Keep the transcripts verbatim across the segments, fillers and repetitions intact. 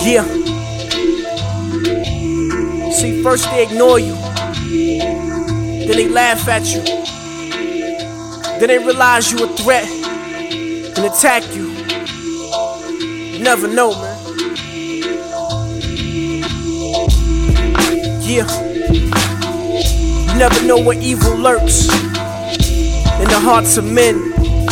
Yeah. See, first they ignore you, then they laugh at you, then they realize you a threat and attack you. You never know, man. Yeah. You never know where evil lurks in the hearts of men.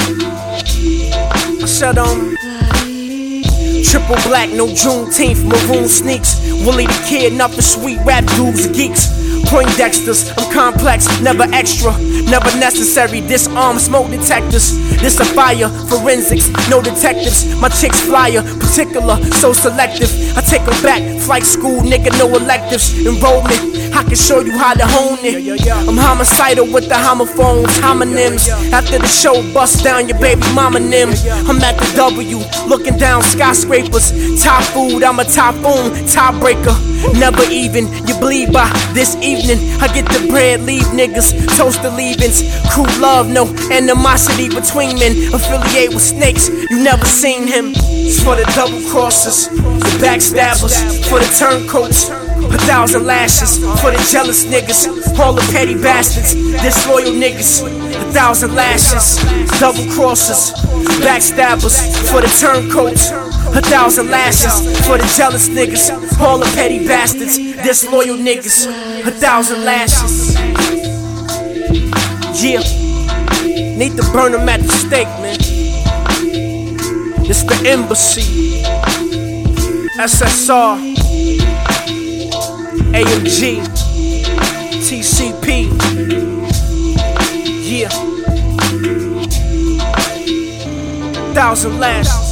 I said, um, triple black, no Juneteenth, maroon sneaks. Willie the Kid, nothing sweet, rap dudes, geeks. Poindexters, I'm complex, never extra, never necessary. Disarm smoke detectors. This a fire, forensics, no detectives. My chicks flyer, particular, so selective. I take them back, flight school, nigga, no electives. Enrollment, I can show you how to hone it. I'm homicidal with the homophones, homonyms. After the show, bust down your baby mama nim. I'm at the W, looking down skyscrapers. Top food, I'm a typhoon, tiebreaker. Never even, you bleed by this evening. I get the bread, leave niggas, toast the leavings. Crew love, no animosity between men. Affiliate with snakes, you never seen him. It's for the double crossers, the backstabbers, for the turncoats. A thousand lashes for the jealous niggas, all the petty bastards, disloyal niggas. A thousand lashes, double crossers, backstabbers for the turncoats. A thousand lashes for the jealous niggas, all the petty bastards, disloyal niggas. A thousand lashes. Yeah, need to burn them at the stake, man. It's the embassy, S S R, A M G, T C P. Yeah, thousand lashes.